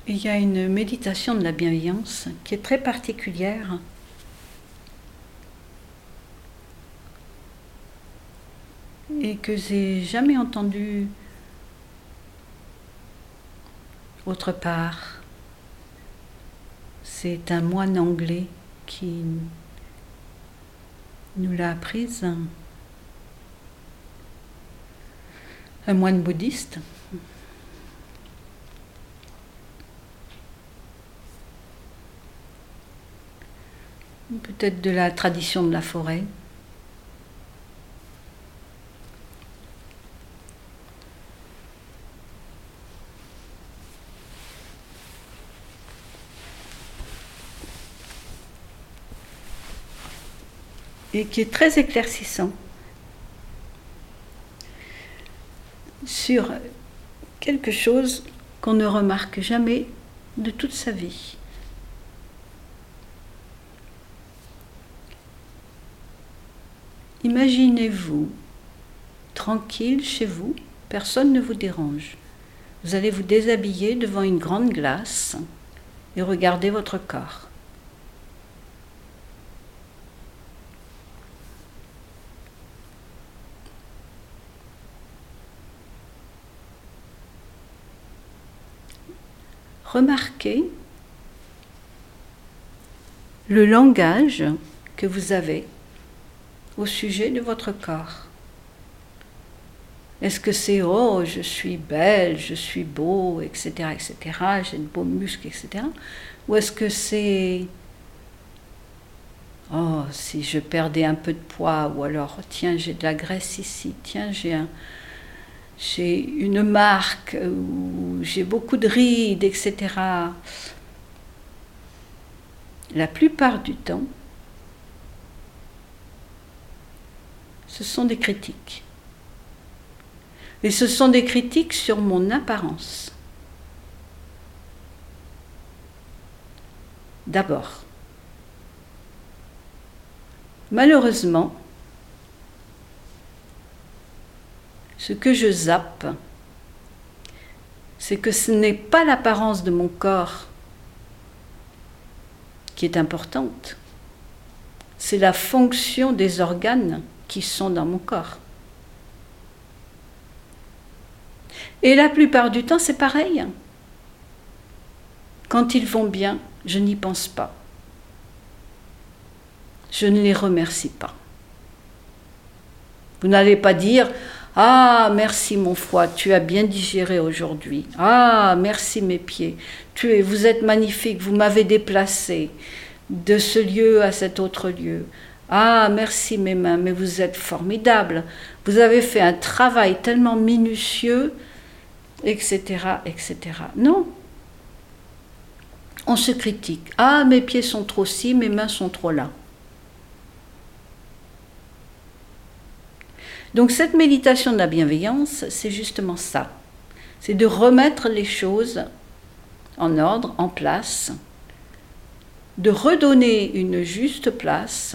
il y a une méditation de la bienveillance qui est très particulière. Et que j'ai jamais entendue autre part. C'est un moine anglais qui nous l'a apprise, un moine bouddhiste. Peut-être de la tradition de la forêt. Et qui est très éclaircissant sur quelque chose qu'on ne remarque jamais de toute sa vie. Imaginez-vous tranquille chez vous, personne ne vous dérange. Vous allez vous déshabiller devant une grande glace et regarder votre corps. Remarquez le langage que vous avez au sujet de votre corps. Est-ce que c'est « oh, je suis belle, je suis beau, etc., etc., j'ai de beaux muscles, etc. » Ou est-ce que c'est « oh, si je perdais un peu de poids, ou alors, tiens, j'ai de la graisse ici, tiens, j'ai une marque, ou j'ai beaucoup de rides, etc. » La plupart du temps, ce sont des critiques. Et ce sont des critiques sur mon apparence. D'abord, malheureusement, ce que je zappe, c'est que ce n'est pas l'apparence de mon corps qui est importante, c'est la fonction des organes qui sont dans mon corps. Et la plupart du temps, c'est pareil. Quand ils vont bien, je n'y pense pas. Je ne les remercie pas. Vous n'allez pas dire « Ah, merci mon foie, tu as bien digéré aujourd'hui. Ah, merci mes pieds, vous êtes magnifique, vous m'avez déplacé de ce lieu à cet autre lieu. Ah, merci mes mains, mais vous êtes formidables. Vous avez fait un travail tellement minutieux, etc., etc. » Non. On se critique. Ah, mes pieds sont trop ci, mes mains sont trop là. Donc cette méditation de la bienveillance, c'est justement ça. C'est de remettre les choses en ordre, en place, de redonner une juste place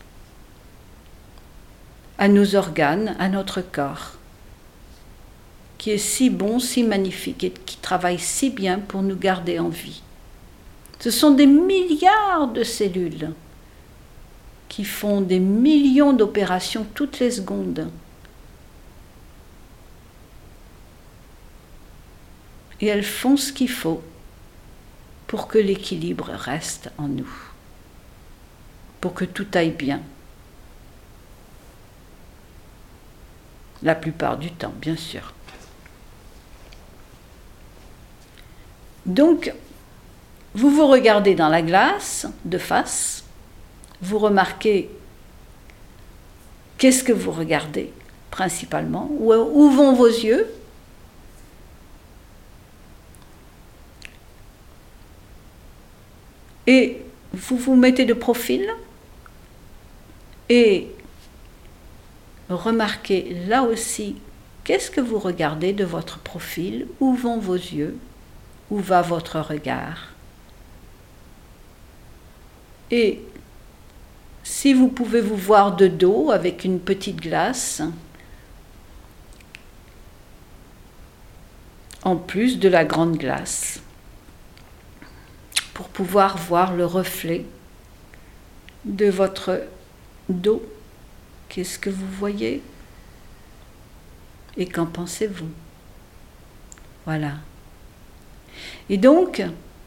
à nos organes, à notre corps, qui est si bon, si magnifique et qui travaille si bien pour nous garder en vie. Ce sont des milliards de cellules qui font des millions d'opérations toutes les secondes. Et elles font ce qu'il faut pour que l'équilibre reste en nous, pour que tout aille bien. La plupart du temps, bien sûr. Donc, vous vous regardez dans la glace, de face, vous remarquez qu'est-ce que vous regardez principalement, où vont vos yeux, et vous vous mettez de profil et remarquez là aussi qu'est-ce que vous regardez de votre profil, où vont vos yeux, où va votre regard. Et si vous pouvez vous voir de dos avec une petite glace, en plus de la grande glace, pour pouvoir voir le reflet de votre dos. Qu'est-ce que vous voyez? Et qu'en pensez-vous? Voilà. Et donc,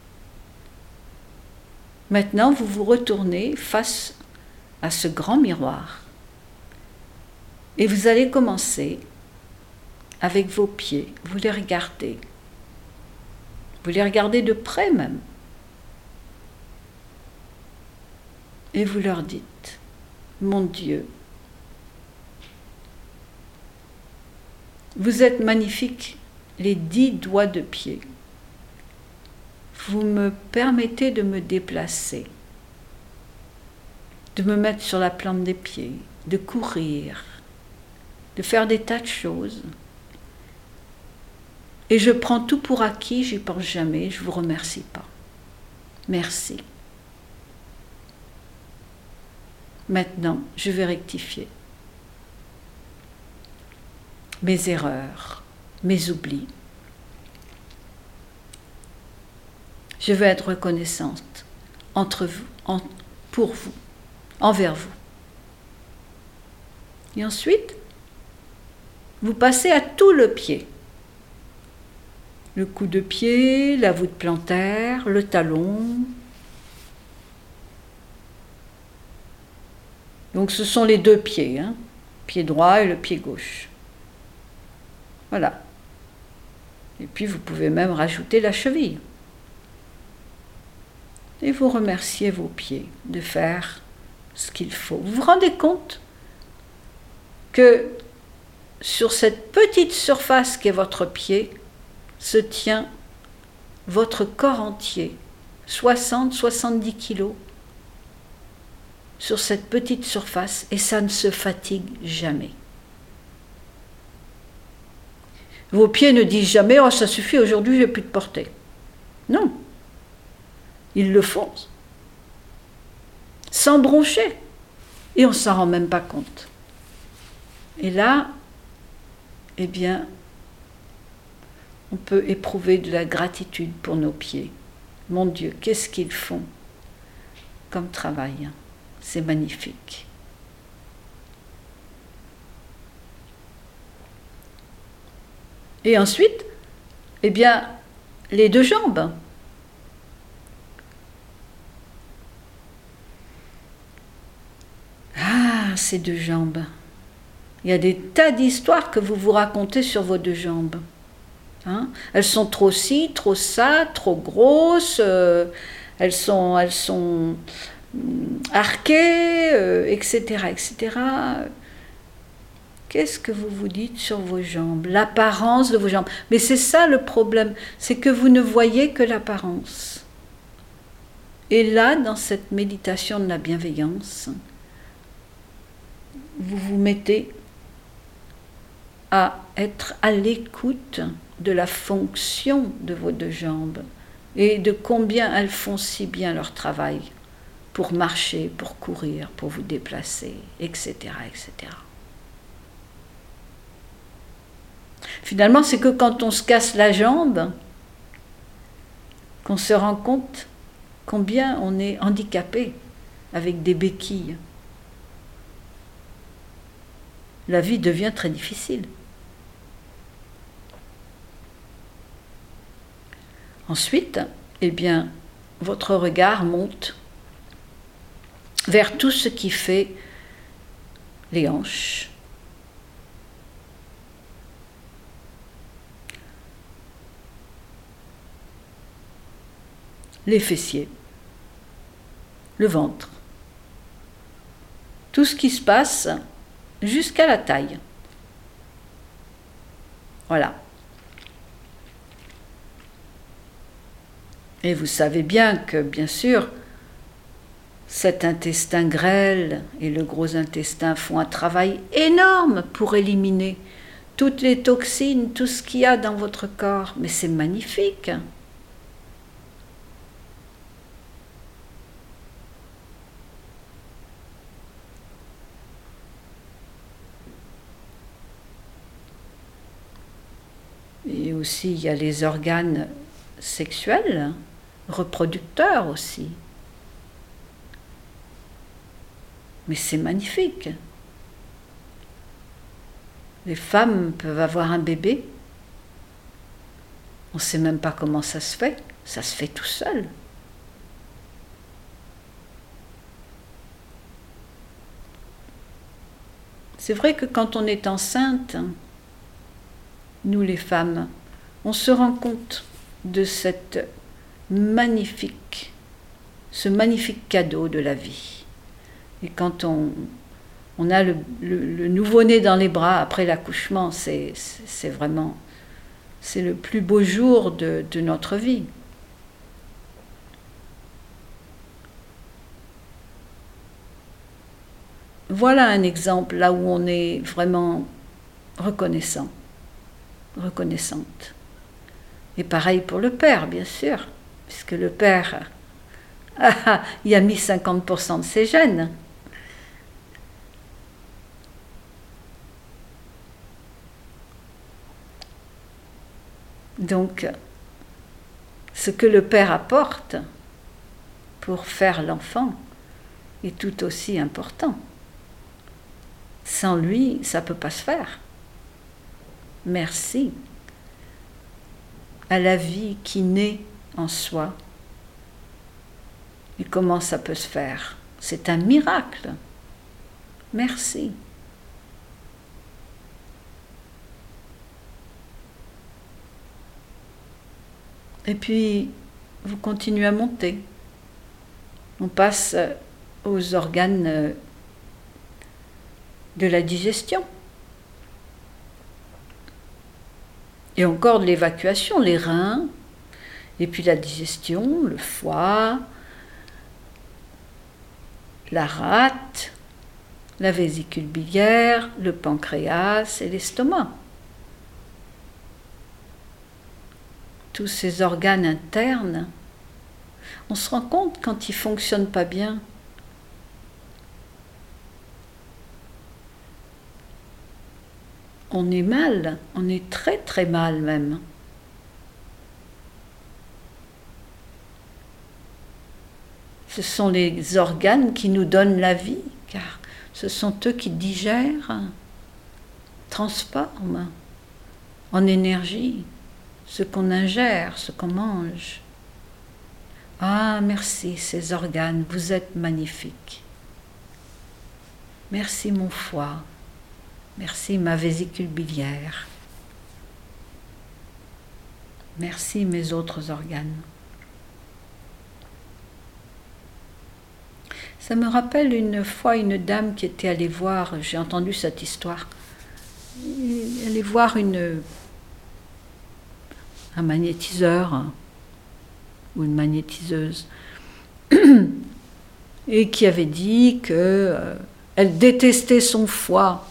maintenant, vous vous retournez face à ce grand miroir. Et vous allez commencer avec vos pieds. Vous les regardez. Vous les regardez de près même. Et vous leur dites, mon Dieu, vous êtes magnifiques, les 10 doigts de pied. Vous me permettez de me déplacer, de me mettre sur la plante des pieds, de courir, de faire des tas de choses. Et je prends tout pour acquis, j'y pense jamais, je ne vous remercie pas. Merci. Maintenant, je vais rectifier mes erreurs, mes oublis. Je veux être reconnaissante entre vous, pour vous, envers vous. Et ensuite, vous passez à tout le pied. Le coup de pied, la voûte plantaire, le talon. Donc ce sont les deux pieds, hein, pied droit et le pied gauche. Voilà. Et puis vous pouvez même rajouter la cheville. Et vous remerciez vos pieds de faire ce qu'il faut. Vous vous rendez compte que sur cette petite surface qu'est votre pied se tient votre corps entier, 60-70 kilos, sur cette petite surface, et ça ne se fatigue jamais. Vos pieds ne disent jamais « Oh, ça suffit, aujourd'hui, je n'ai plus de portée ». Non. Ils le font. Sans broncher. Et on ne s'en rend même pas compte. Et là, eh bien, on peut éprouver de la gratitude pour nos pieds. Mon Dieu, qu'est-ce qu'ils font comme travail. C'est magnifique. Et ensuite, eh bien, les deux jambes. Ah, ces deux jambes. Il y a des tas d'histoires que vous vous racontez sur vos deux jambes. Hein? Elles sont trop ci, trop ça, trop grosses, elles sont arquées, etc., etc. Qu'est-ce que vous vous dites sur vos jambes? L'apparence de vos jambes. Mais c'est ça le problème, c'est que vous ne voyez que l'apparence. Et là, dans cette méditation de la bienveillance, vous vous mettez à être à l'écoute de la fonction de vos deux jambes et de combien elles font si bien leur travail pour marcher, pour courir, pour vous déplacer, etc., etc. Finalement, c'est que quand on se casse la jambe, qu'on se rend compte combien on est handicapé avec des béquilles. La vie devient très difficile. Ensuite, eh bien, votre regard monte vers tout ce qui fait les hanches, les fessiers, le ventre, tout ce qui se passe jusqu'à la taille. Voilà. Et vous savez bien que, bien sûr, cet intestin grêle et le gros intestin font un travail énorme pour éliminer toutes les toxines, tout ce qu'il y a dans votre corps. Mais c'est magnifique. Et aussi, il y a les organes sexuels, reproducteur aussi. Mais c'est magnifique. Les femmes peuvent avoir un bébé. On ne sait même pas comment ça se fait. Ça se fait tout seul. C'est vrai que quand on est enceinte, nous les femmes, on se rend compte de ce magnifique cadeau de la vie. Et quand on a le nouveau-né dans les bras après l'accouchement, c'est vraiment, c'est le plus beau jour de notre vie. Voilà un exemple là où on est vraiment reconnaissante. Et pareil pour le père, bien sûr, puisque le père, il a mis 50% de ses gènes. Donc, ce que le père apporte pour faire l'enfant est tout aussi important. Sans lui, ça ne peut pas se faire. Merci à la vie qui naît en soi. Et comment ça peut se faire? C'est un miracle. Merci. Et puis, vous continuez à monter. On passe aux organes de la digestion. Et encore de l'évacuation, les reins, et puis la digestion, le foie, la rate, la vésicule biliaire, le pancréas et l'estomac. Tous ces organes internes, on se rend compte quand ils ne fonctionnent pas bien. On est mal, on est très très mal même. Ce sont les organes qui nous donnent la vie, car ce sont eux qui digèrent, transforment en énergie ce qu'on ingère, ce qu'on mange. Ah, merci ces organes, vous êtes magnifiques. Merci mon foie. Merci ma vésicule biliaire. Merci mes autres organes. Ça me rappelle une fois une dame qui était allée voir, j'ai entendu cette histoire, elle allait voir un magnétiseur ou une magnétiseuse et qui avait dit qu'elle détestait son foie.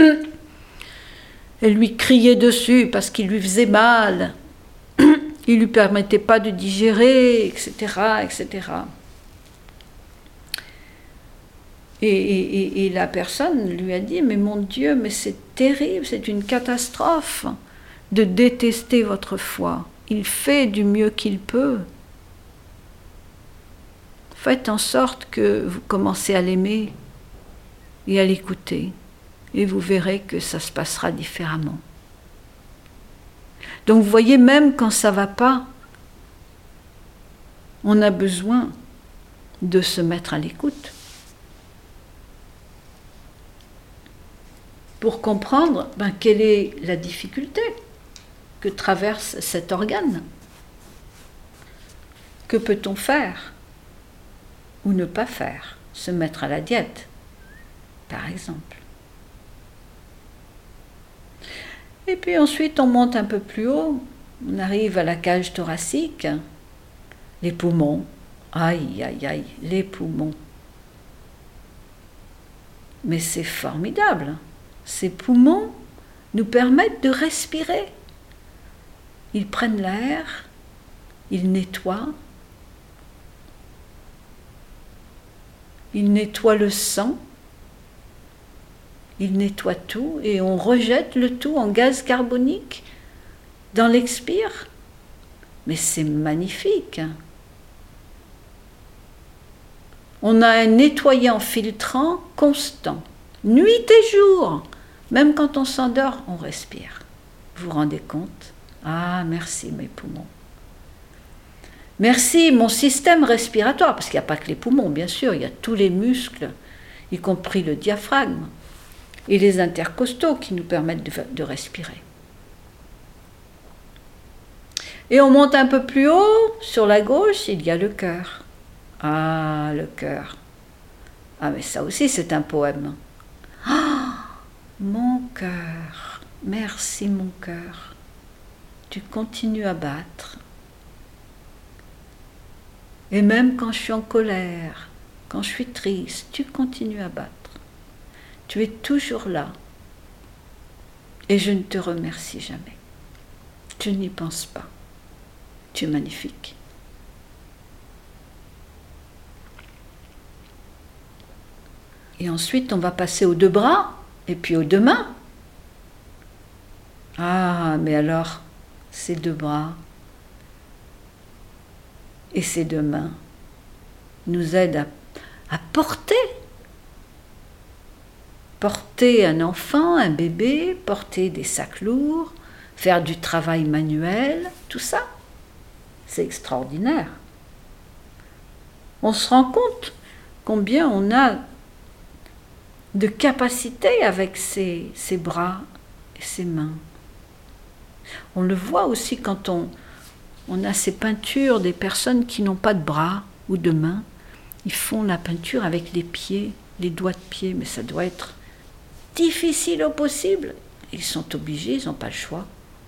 Elle lui criait dessus parce qu'il lui faisait mal, il lui permettait pas de digérer, etc., etc. Et la personne lui a dit, mais mon Dieu, mais c'est terrible, c'est une catastrophe de détester votre foie. Il fait du mieux qu'il peut. Faites en sorte que vous commencez à l'aimer et à l'écouter. Et vous verrez que ça se passera différemment. Donc vous voyez, même quand ça ne va pas, on a besoin de se mettre à l'écoute pour comprendre quelle est la difficulté que traverse cet organe. Que peut-on faire ou ne pas faire? Se mettre à la diète, par exemple. Et puis ensuite, on monte un peu plus haut, on arrive à la cage thoracique, les poumons. Aïe, aïe, aïe, les poumons. Mais c'est formidable. Ces poumons nous permettent de respirer. Ils prennent l'air, ils nettoient le sang, ils nettoient tout et on rejette le tout en gaz carbonique dans l'expire. Mais c'est magnifique. On a un nettoyant filtrant constant, nuit et jour. Même quand on s'endort, on respire. Vous vous rendez compte? Ah, merci mes poumons. Merci mon système respiratoire, parce qu'il n'y a pas que les poumons, bien sûr, il y a tous les muscles, y compris le diaphragme, et les intercostaux qui nous permettent de respirer. Et on monte un peu plus haut, sur la gauche, il y a le cœur. Ah, le cœur. Ah, mais ça aussi, c'est un poème. Ah, mon cœur. Merci, mon cœur. Tu continues à battre. Et même quand je suis en colère, quand je suis triste, tu continues à battre. Tu es toujours là. Et je ne te remercie jamais. Tu n'y penses pas. Tu es magnifique. Et ensuite, on va passer aux deux bras et puis aux deux mains. Ah, mais alors, ces deux bras et ces deux mains nous aident à porter. Porter un enfant, un bébé, porter des sacs lourds, faire du travail manuel, tout ça, c'est extraordinaire. On se rend compte combien on a de capacité avec ses bras et ses mains. On le voit aussi quand on a ces peintures des personnes qui n'ont pas de bras ou de mains. Ils font la peinture avec les pieds, les doigts de pied, mais ça doit être difficile au possible. Ils sont obligés, ils n'ont pas le choix.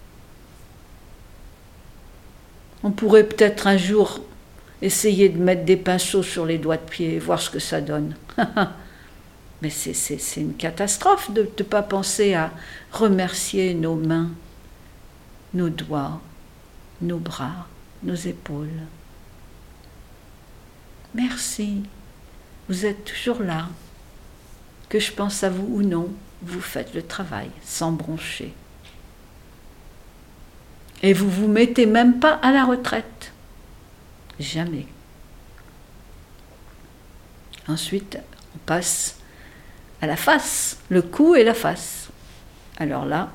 On pourrait peut-être un jour essayer de mettre des pinceaux sur les doigts de pied et voir ce que ça donne. Mais c'est une catastrophe de ne pas penser à remercier nos mains, nos doigts, nos bras, nos épaules. Merci, vous êtes toujours là. Que je pense à vous ou non, vous faites le travail sans broncher. Et vous vous mettez même pas à la retraite. Jamais. Ensuite, on passe à la face, le cou et la face. Alors là,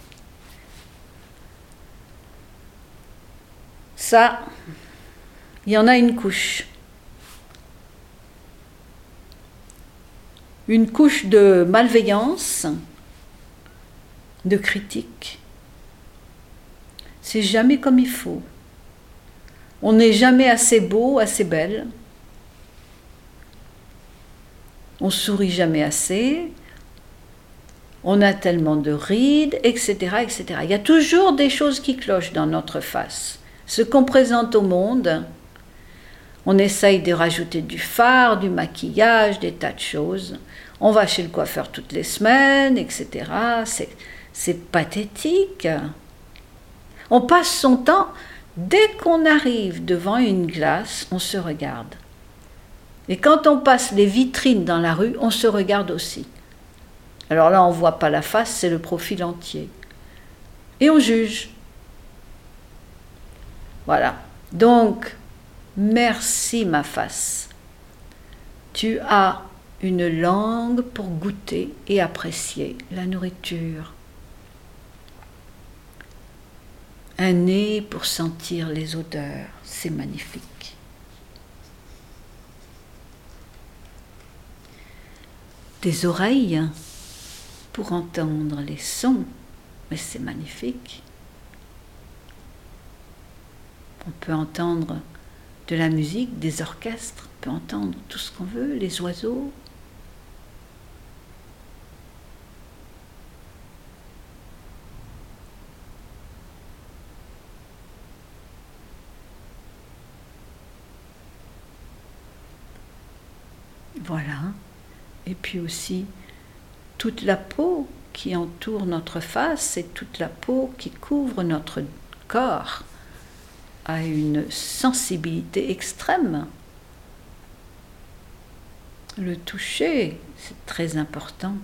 ça, il y en a une couche. Une couche de malveillance, de critique. C'est jamais comme il faut. On n'est jamais assez beau, assez belle. On sourit jamais assez. On a tellement de rides, etc., etc. Il y a toujours des choses qui clochent dans notre face. Ce qu'on présente au monde, on essaye de rajouter du fard, du maquillage, des tas de choses. On va chez le coiffeur toutes les semaines, etc. C'est pathétique. On passe son temps, dès qu'on arrive devant une glace, on se regarde. Et quand on passe les vitrines dans la rue, on se regarde aussi. Alors là, on ne voit pas la face, c'est le profil entier. Et on juge. Voilà. Donc, merci ma face. Tu as une langue pour goûter et apprécier la nourriture. Un nez pour sentir les odeurs, c'est magnifique. Des oreilles pour entendre les sons, mais c'est magnifique. On peut entendre de la musique, des orchestres, on peut entendre tout ce qu'on veut, les oiseaux. Voilà. Et puis aussi toute la peau qui entoure notre face et toute la peau qui couvre notre corps a une sensibilité extrême. Le toucher, c'est très important.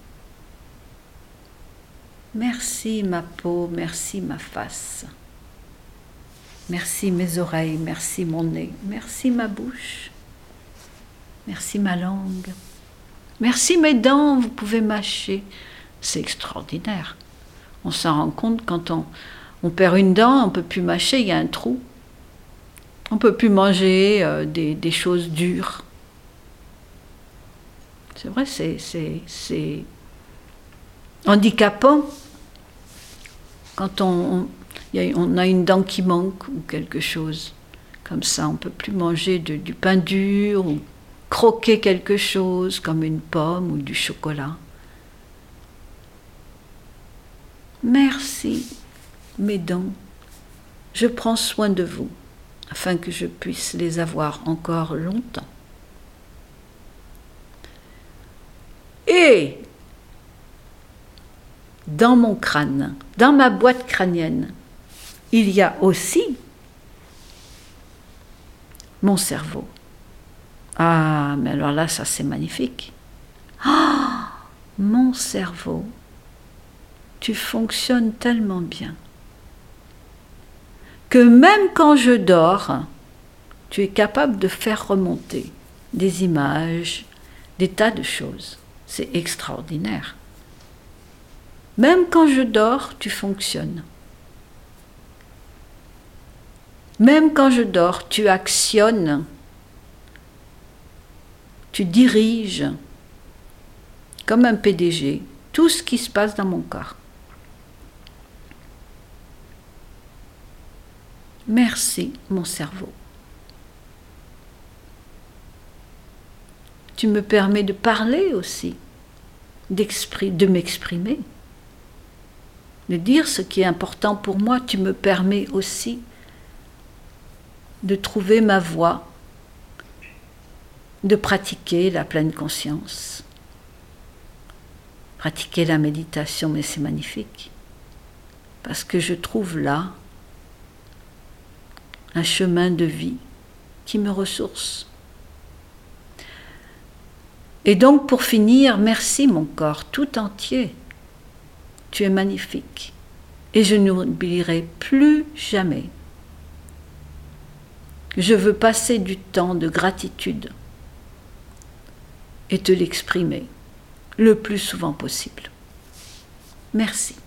Merci ma peau, merci ma face. Merci mes oreilles, merci mon nez, merci ma bouche. Merci ma langue. Merci mes dents, vous pouvez mâcher. C'est extraordinaire. On s'en rend compte quand on perd une dent, on ne peut plus mâcher, il y a un trou. On ne peut plus manger des choses dures. C'est vrai, c'est handicapant quand on a une dent qui manque ou quelque chose. Comme ça, on ne peut plus manger du pain dur ou croquer quelque chose comme une pomme ou du chocolat. Merci, mes dents. Je prends soin de vous afin que je puisse les avoir encore longtemps. Et dans mon crâne, dans ma boîte crânienne, il y a aussi mon cerveau. Ah, mais alors là, ça c'est magnifique. Ah, mon cerveau, tu fonctionnes tellement bien que même quand je dors, tu es capable de faire remonter des images, des tas de choses. C'est extraordinaire. Même quand je dors, tu fonctionnes. Même quand je dors, tu actionnes, tu diriges, comme un PDG, tout ce qui se passe dans mon corps. Merci, mon cerveau. Tu me permets de parler aussi, de m'exprimer, de dire ce qui est important pour moi. Tu me permets aussi de trouver ma voie, de pratiquer la pleine conscience, pratiquer la méditation, mais c'est magnifique, parce que je trouve là un chemin de vie qui me ressource. Et donc pour finir, merci mon corps tout entier, tu es magnifique, et je n'oublierai plus jamais. Je veux passer du temps de gratitude et te l'exprimer le plus souvent possible. Merci.